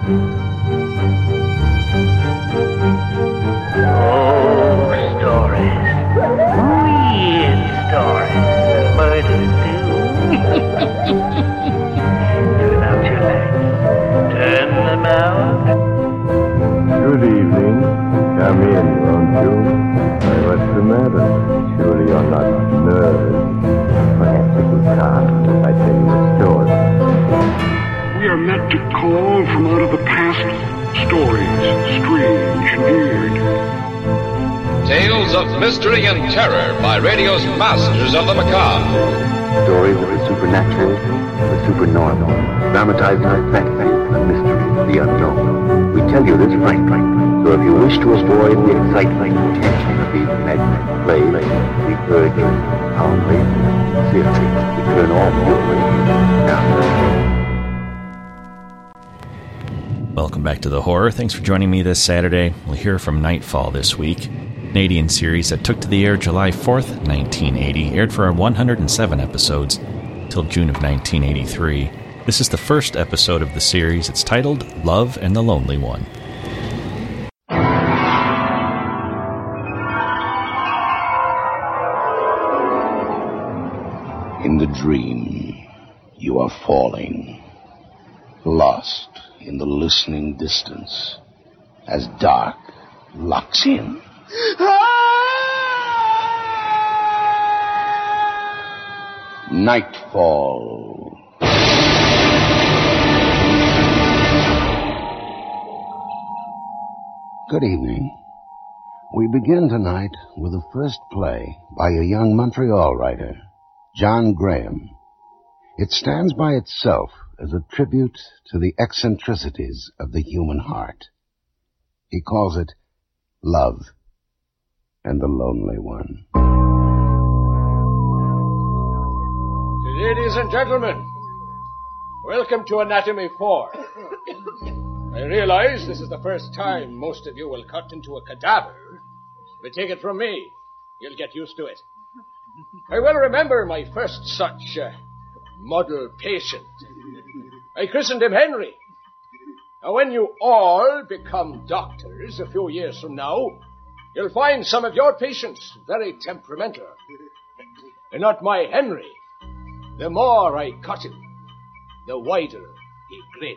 Good evening. Come in, won't you? What's the matter? Surely you're not nervous. Perhaps if you can't, if I tell you a story. We are meant to call from out of the past stories, strange and weird. Tales of mystery and terror by radio's masters of the macabre. Stories of the supernatural, the supernormal, dramatized fantasy, the mystery, the unknown. We tell you this frankly, so if you wish to avoid the excitement and tension of these maddening plays, we urge you, calmly, sincerely, to turn off your radio now. Welcome back to The Horror. Thanks for joining me this Saturday. We'll hear from Nightfall this week, Canadian series that took to the air July 4th, 1980, aired for 107 episodes till June of 1983. This is the first episode of the series. It's titled Love and the Lonely One. In the dream, you are falling, lost in the listening distance, as dark locks in. Nightfall. Good evening. We begin tonight with the first play by a young Montreal writer, John Graham. It stands by itself as a tribute to the eccentricities of the human heart. He calls it Love and the Lonely One. Ladies and gentlemen, welcome to Anatomy 4. I realize this is the first time most of you will cut into a cadaver, but take it from me, you'll get used to it. I well remember my first such model patient. I christened him Henry. Now, when you all become doctors a few years from now, you'll find some of your patients very temperamental. And not my Henry. The more I cut him, the wider he grins.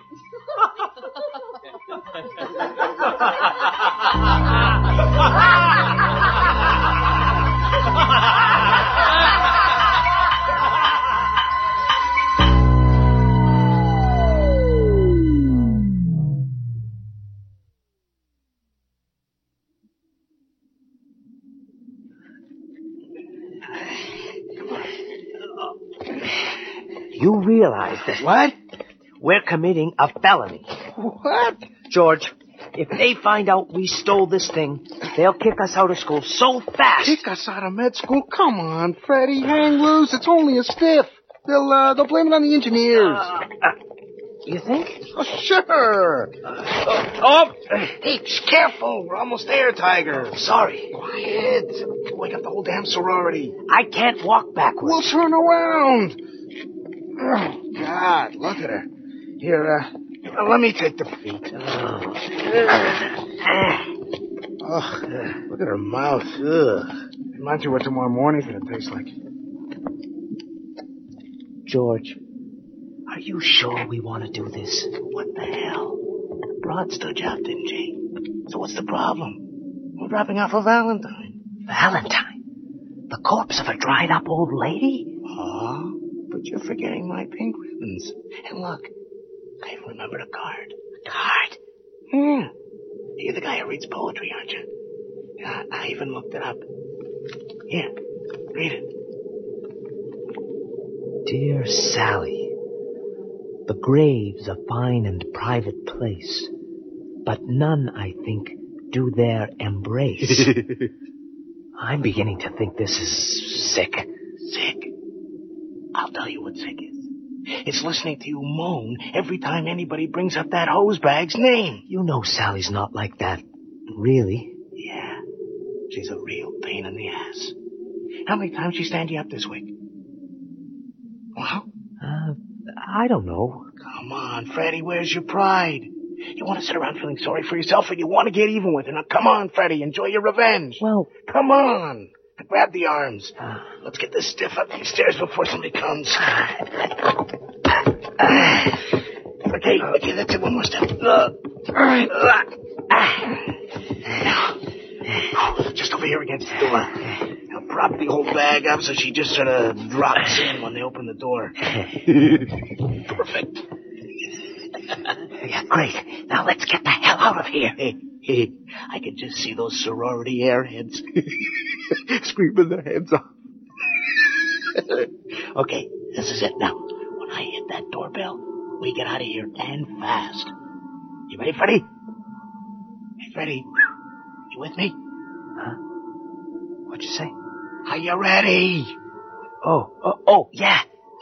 You realize that... What? We're committing a felony. What? George, if they find out we stole this thing, they'll kick us out of school so fast. Kick us out of med school? Come on, Freddie, hang loose. It's only a stiff. They'll blame it on the engineers. You think? Oh, sure. Hey, careful. We're almost there, Tiger. Sorry. Quiet. Wake up the whole damn sorority. I can't walk backwards. We'll turn around. Oh, God, look at her. Here, let me take the feet. Look at her mouth. Reminds you what tomorrow morning's gonna taste like. George, are you sure we want to do this? What the hell? Broad stood you up, didn't she? So what's the problem? We're dropping off a Valentine. Valentine? The corpse of a dried-up old lady? Huh? But you're forgetting my pink ribbons. And look, I remembered a card. A card? Yeah. You're the guy who reads poetry, aren't you? I even looked it up. Here, read it. Dear Sally, the grave's a fine and private place, but none, I think, do there embrace. I'm beginning to think this is sick. Sick? I'll tell you what sick is. It's listening to you moan every time anybody brings up that hosebag's name. You know Sally's not like that, really. Yeah, she's a real pain in the ass. How many times she stand you up this week? Well? I don't know. Come on, Freddie, where's your pride? You want to sit around feeling sorry for yourself, or you want to get even with her? Now, come on, Freddy. Enjoy your revenge. Well... Come on. Grab the arms. Let's get this stiff up these stairs before somebody comes. Okay, that's it. One more step. All right. Now, just over here against the door. Now, prop the whole bag up so she just sort of drops in when they open the door. Perfect. Yeah, great. Now let's get the hell out of here. I can just see those sorority airheads screaming their heads off. Okay, this is it now. When I hit that doorbell, we get out of here and fast. You ready, Freddy? Hey, Freddy. You with me? Huh? What'd you say? Are you ready? Oh, yeah.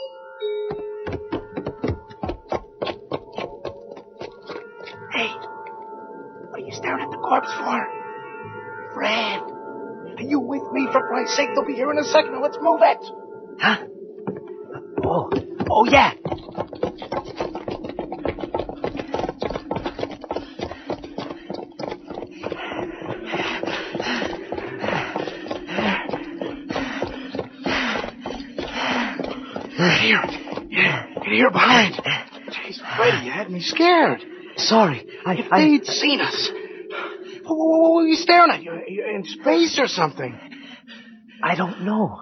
Hey, what are you staring at the corpse for? Fred, are you with me? For Christ's sake, they'll be here in a second. Now let's move it. Huh? Oh, yeah. Get here behind. Jeez, Freddy, you had me scared. Sorry, If they'd seen us. What were you staring at? You're in space or something? I don't know.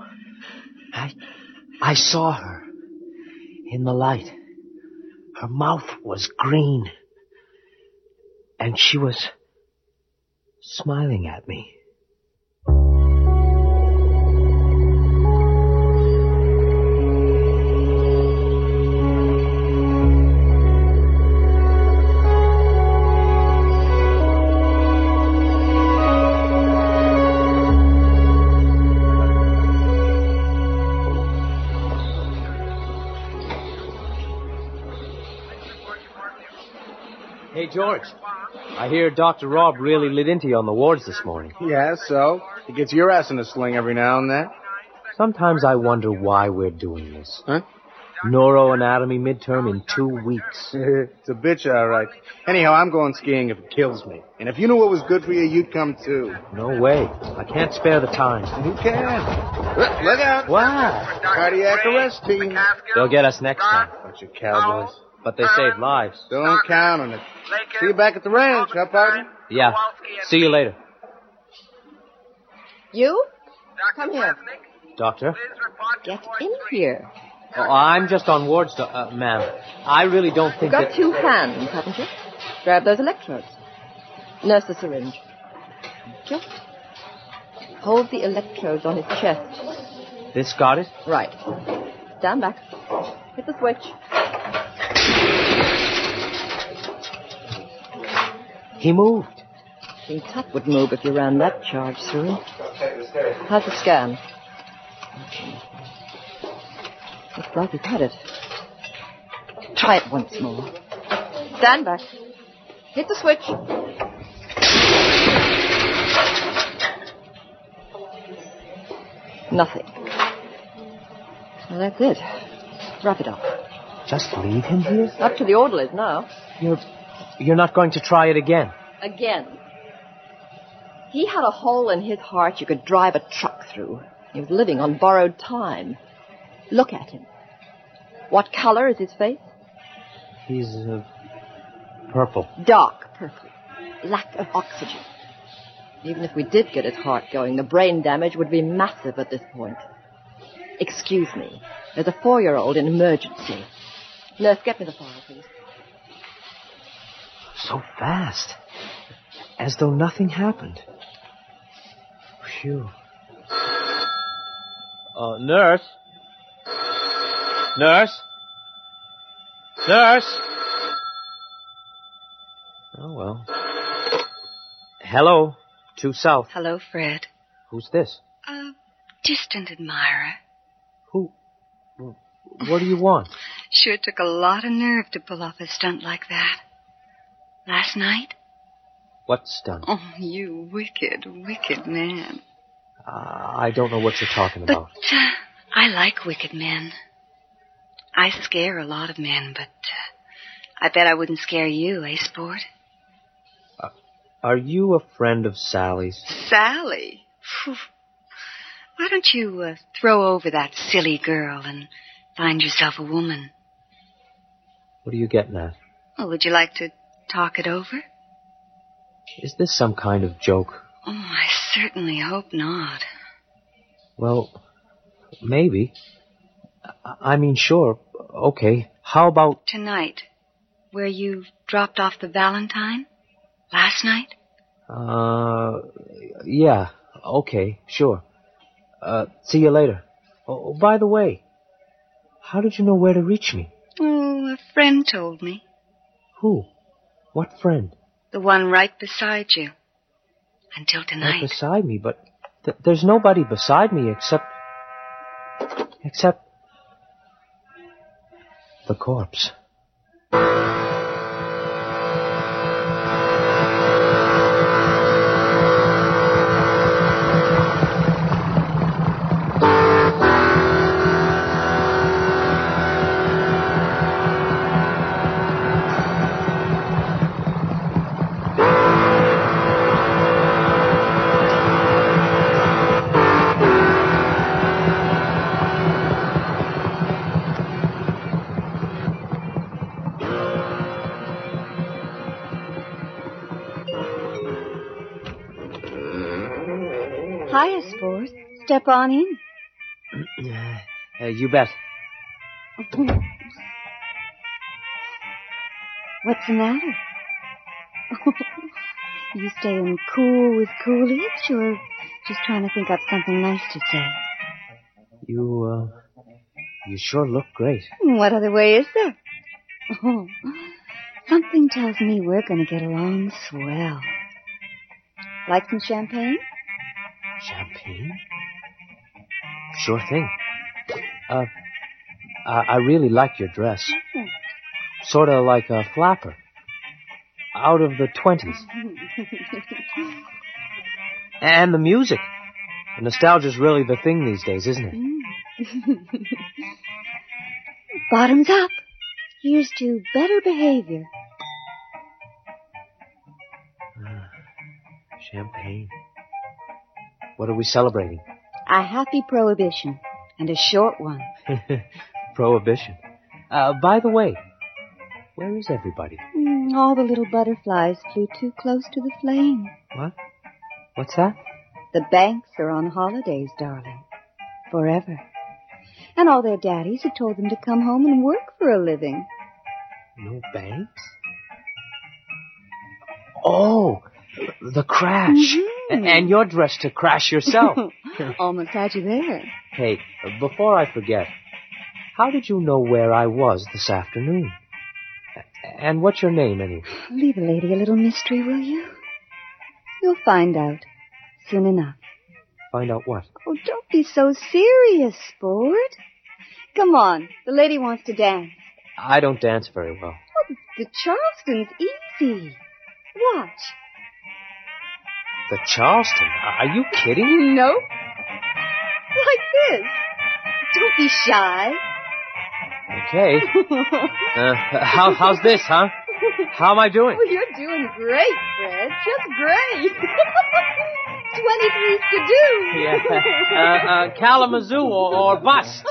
I saw her in the light. Her mouth was green. And she was smiling at me. Hey, George, I hear Dr. Robb really lit into you on the wards this morning. Yeah, so? He gets your ass in a sling every now and then. Sometimes I wonder why we're doing this. Huh? Neuroanatomy midterm in 2 weeks. It's a bitch, all right. Anyhow, I'm going skiing if it kills me. And if you knew what was good for you, you'd come too. No way. I can't spare the time. Who can? Look out. Why? Cardiac arrest team. They'll get us next time. Bunch of cowboys. But they saved lives. Don't count on it. See you back at the ranch, huh, partner? Yeah. See you later. You? Come here. Doctor? Get in here. Oh, I'm just on wards, ma'am. I really don't think You've got 2 hands, haven't you? Grab those electrodes. Nurse the syringe. Just hold the electrodes on his chest. This got it? Right. Stand back. Hit the switch. He moved. King Tut would move if you ran that charge through him. How's the scan? Looks like he's had it. Try it once more. Stand back. Hit the switch. Nothing. Well, that's it. Wrap it up. Just leave him here? Up to the orderlies now. You're not going to try it again? Again. He had a hole in his heart you could drive a truck through. He was living on borrowed time. Look at him. What color is his face? He's purple. Dark purple. Lack of oxygen. Even if we did get his heart going, the brain damage would be massive at this point. Excuse me. There's a 4-year-old in emergency. Nurse, get me the file, please. So fast. As though nothing happened. Phew. Nurse? Nurse? Nurse? Oh, well. Hello. 2 South. Hello, Fred. Who's this? A distant admirer. Who? What do you want? Sure took a lot of nerve to pull off a stunt like that. Last night? What stunt? Oh, you wicked, wicked man. I don't know what you're talking about. But I like wicked men. I scare a lot of men, but I bet I wouldn't scare you, eh, Sport? Are you a friend of Sally's? Sally? Phew. Why don't you throw over that silly girl and find yourself a woman? What are you getting at? Well, would you like to talk it over? Is this some kind of joke? Oh, I certainly hope not. Well, maybe. I mean, sure. Okay. How about... Tonight, where you dropped off the Valentine? Last night? Yeah. Okay, sure. See you later. Oh, by the way, how did you know where to reach me? Oh, a friend told me. Who? What friend? The one right beside you. Until tonight. Right beside me, but there's nobody beside me except the corpse. Hiya, Sport. Step on in. You bet. What's the matter? You staying cool with Coolidge, or just trying to think up something nice to say? You sure look great. What other way is there? Oh, something tells me we're going to get along swell. Like some champagne? Champagne? Sure thing. I really like your dress. Sort of like a flapper. Out of the 20s. And the music. The nostalgia's really the thing these days, isn't it? Bottoms up. Here's to better behavior. Champagne. What are we celebrating? A happy prohibition. And a short one. Prohibition. By the way, where is everybody? All the little butterflies flew too close to the flame. What? What's that? The banks are on holidays, darling. Forever. And all their daddies have told them to come home and work for a living. No banks? Oh, the crash. Mm-hmm. And you're dressed to crash yourself. Almost had you there. Hey, before I forget, how did you know where I was this afternoon? And what's your name, anyway? Leave a lady a little mystery, will you? You'll find out soon enough. Find out what? Oh, don't be so serious, Sport. Come on, the lady wants to dance. I don't dance very well. Oh, the Charleston's easy. Watch. The Charleston? Are you kidding? Nope. Like this. Don't be shy. Okay. How's this, huh? How am I doing? Well, you're doing great, Fred. Just great. 23's to do. Yeah. Kalamazoo or bust.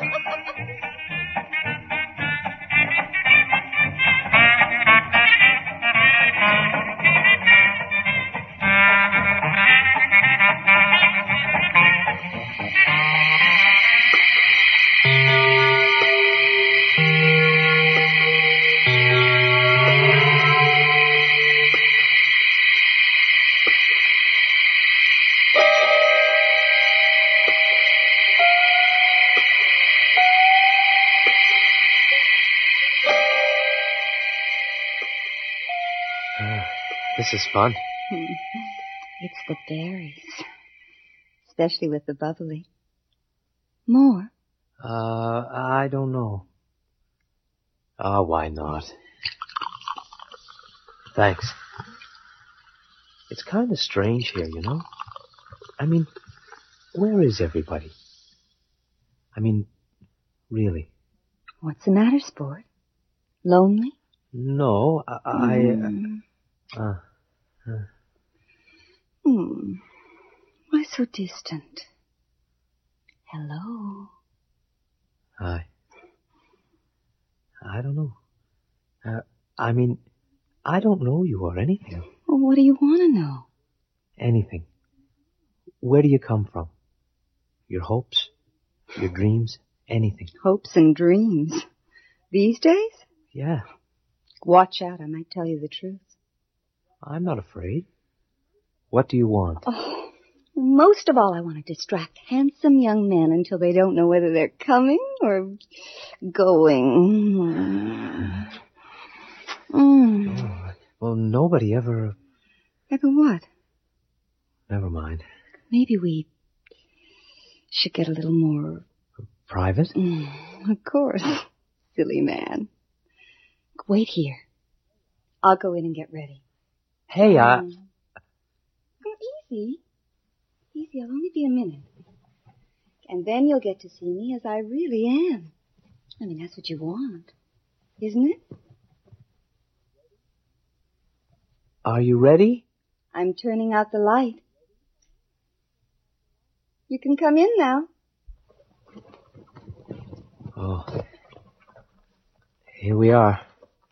This is fun. It's the berries. Especially with the bubbly. More? I don't know. Why not? Thanks. It's kind of strange here, you know? I mean, where is everybody? I mean, really. What's the matter, Sport? Lonely? No, Why so distant? Hello? I don't know. I mean, I don't know you or anything. Well, what do you want to know? Anything. Where do you come from? Your hopes? Your dreams? Anything. Hopes and dreams. These days? Yeah. Watch out, I might tell you the truth. I'm not afraid. What do you want? Oh, most of all, I want to distract handsome young men until they don't know whether they're coming or going. Oh, well, nobody ever... Ever what? Never mind. Maybe we should get a little more... Private? Of course. Silly man. Wait here. I'll go in and get ready. Hey, Oh, easy. Easy, I'll only be a minute. And then you'll get to see me as I really am. I mean, that's what you want, isn't it? Are you ready? I'm turning out the light. You can come in now. Oh. Here we are.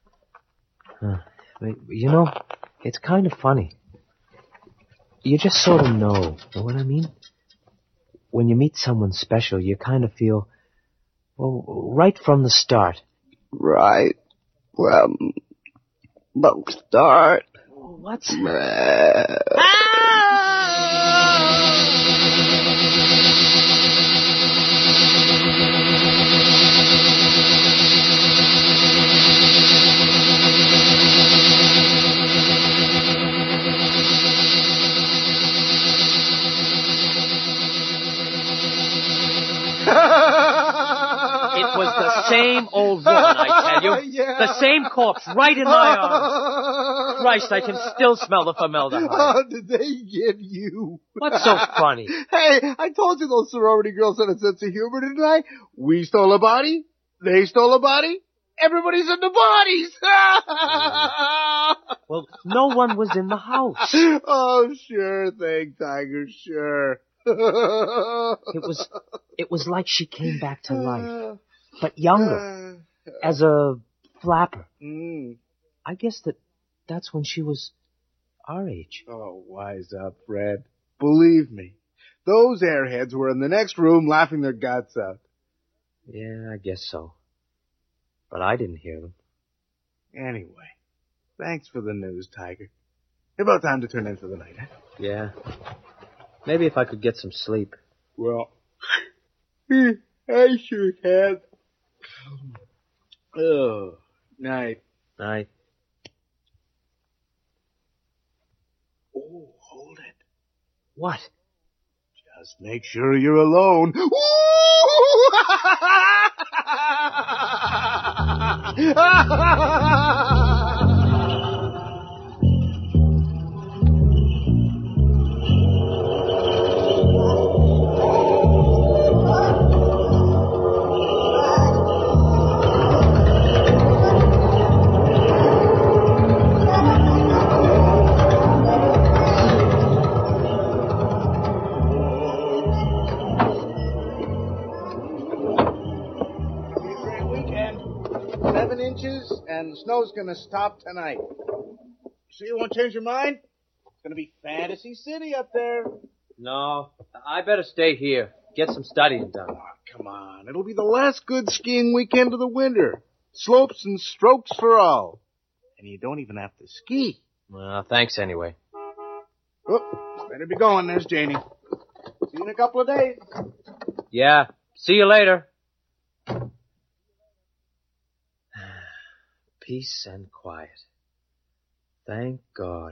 You know, it's kind of funny. You just sort of know what I mean? When you meet someone special, you kind of feel, well, right from the start. Right from the start. What's... It was the same old woman, I tell you. Yeah. The same corpse right in my arms. Christ, I can still smell the formaldehyde. Oh, did they give you? What's so funny? Hey, I told you those sorority girls had a sense of humor, didn't I? We stole a body. They stole a body. Everybody's in the bodies. Well, no one was in the house. Oh, sure thing, Tiger, sure. It was like she came back to life, but younger, as a flapper. I guess that's when she was our age. Oh, wise up, Fred. Believe me, those airheads were in the next room laughing their guts out. Yeah, I guess so. But I didn't hear them. Anyway, thanks for the news, Tiger. About time to turn in for the night, huh? Yeah. Maybe if I could get some sleep. Well, I sure can. Oh, night. Night. Oh, hold it. What? Just make sure you're alone. And the snow's gonna stop tonight. So you won't change your mind? It's gonna be Fantasy City up there. No, I better stay here. Get some studying done. Oh, come on. It'll be the last good skiing weekend of the winter. Slopes and strokes for all. And you don't even have to ski. Well, thanks anyway. Oh, better be going. There's Janie. See you in a couple of days. Yeah. See you later. Peace and quiet. Thank God.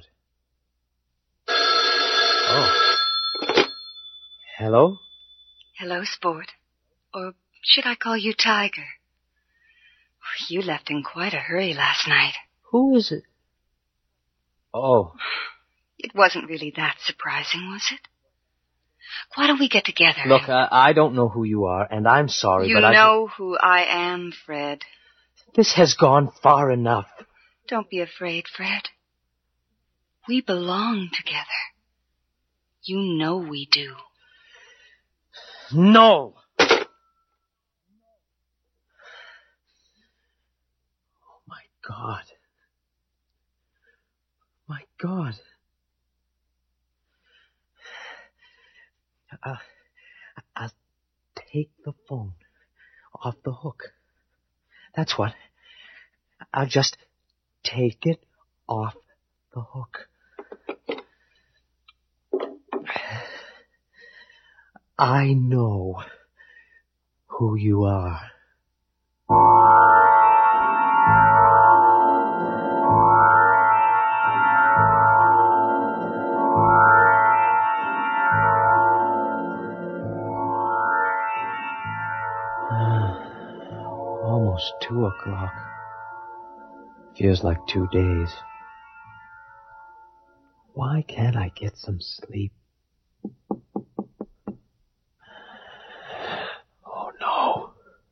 Oh. Hello? Hello, Sport. Or should I call you Tiger? You left in quite a hurry last night. Who is it? Oh. It wasn't really that surprising, was it? Why don't we get together? Look, I don't know who you are, and I'm sorry, you but know who I am, Fred. This has gone far enough. Don't be afraid, Fred. We belong together. You know we do. No! Oh, my God. My God. I'll take the phone off the hook. That's what. I'll just take it off the hook. I know who you are. Almost 2 o'clock. Feels like 2 days. Why can't I get some sleep? Oh, no.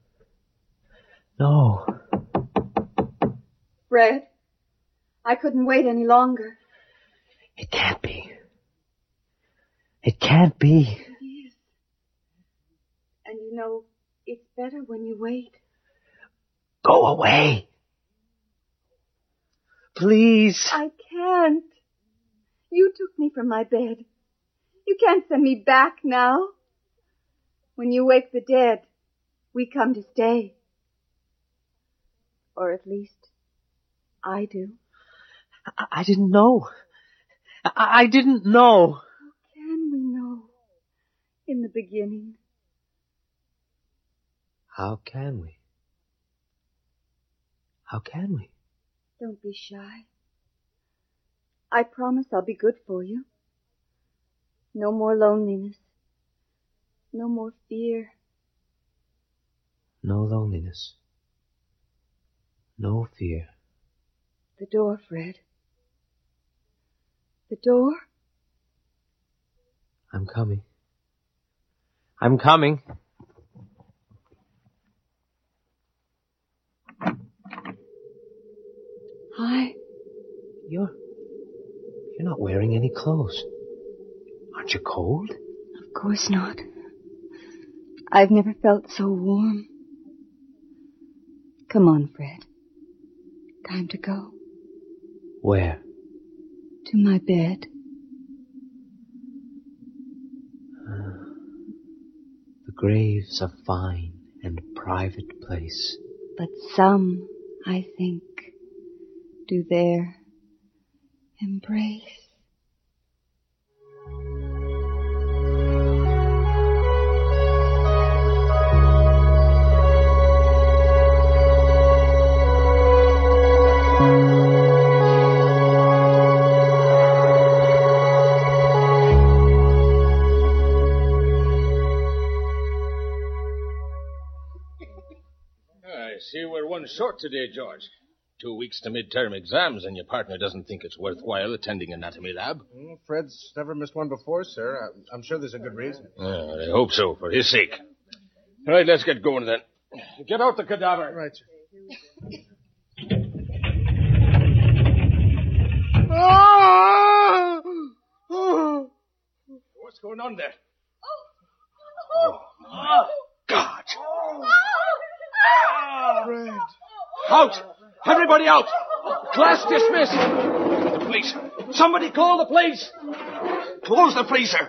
No. Fred, I couldn't wait any longer. It can't be. It can't be. It is. And you know, it's better when you wait. Go away. Please. I can't. You took me from my bed. You can't send me back now. When you wake the dead, we come to stay. Or at least, I do. I didn't know. I didn't know. How can we know? In the beginning. How can we? How can we? Don't be shy. I promise I'll be good for you. No more loneliness. No more fear. No loneliness. No fear. The door, Fred. The door? I'm coming. I'm coming. Hi. You're not wearing any clothes. Aren't you cold? Of course not. I've never felt so warm. Come on, Fred. Time to go. Where? To my bed. The grave's a fine and private place. But some, I think, do there embrace. I see we're one short today, George. 2 weeks to midterm exams, and your partner doesn't think it's worthwhile attending anatomy lab. Fred's never missed one before, sir. I'm sure there's a good reason. I hope so, for his sake. All right, let's get going then. Get out the cadaver. Right, sir. What's going on there? God! Fred! Out! Everybody out! Class dismissed! The police! Somebody call the police! Close the freezer!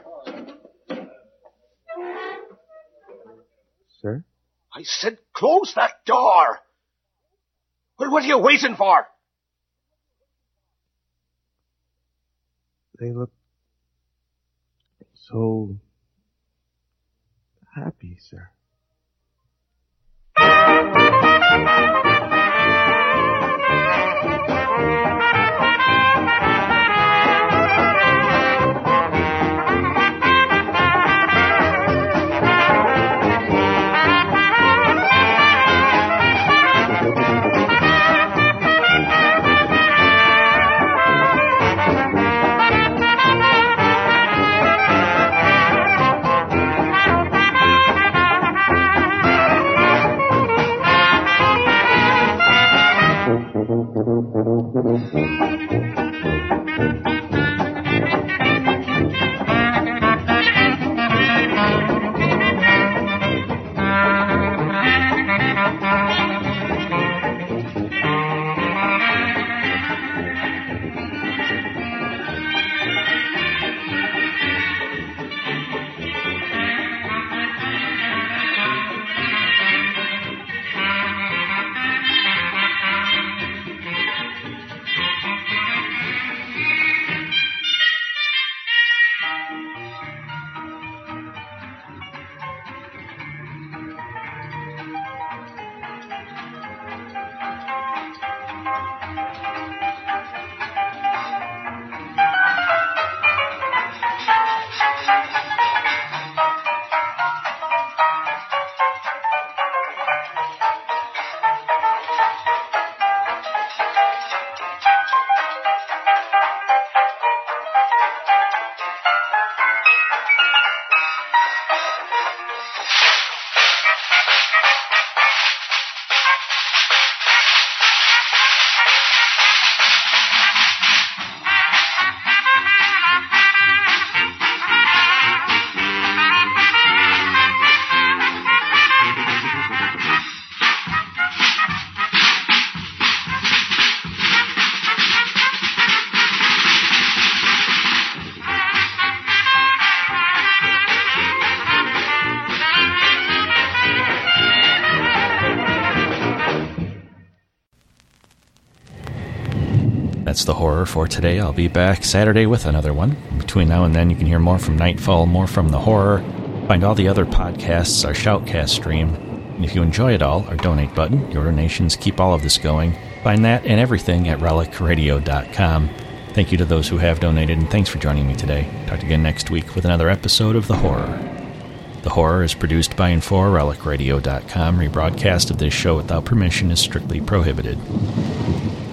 Sir? I said close that door! Well, what are you waiting for? They look so happy, sir. That's the horror for today. I'll be back Saturday with another one. Between now and then, you can hear more from Nightfall, more from the horror. Find all the other podcasts, our Shoutcast stream. And if you enjoy it all, our donate button, your donations keep all of this going. Find that and everything at relicradio.com. Thank you to those who have donated, and thanks for joining me today. Talk again next week with another episode of The Horror. The Horror is produced by and for relicradio.com. Rebroadcast of this show without permission is strictly prohibited.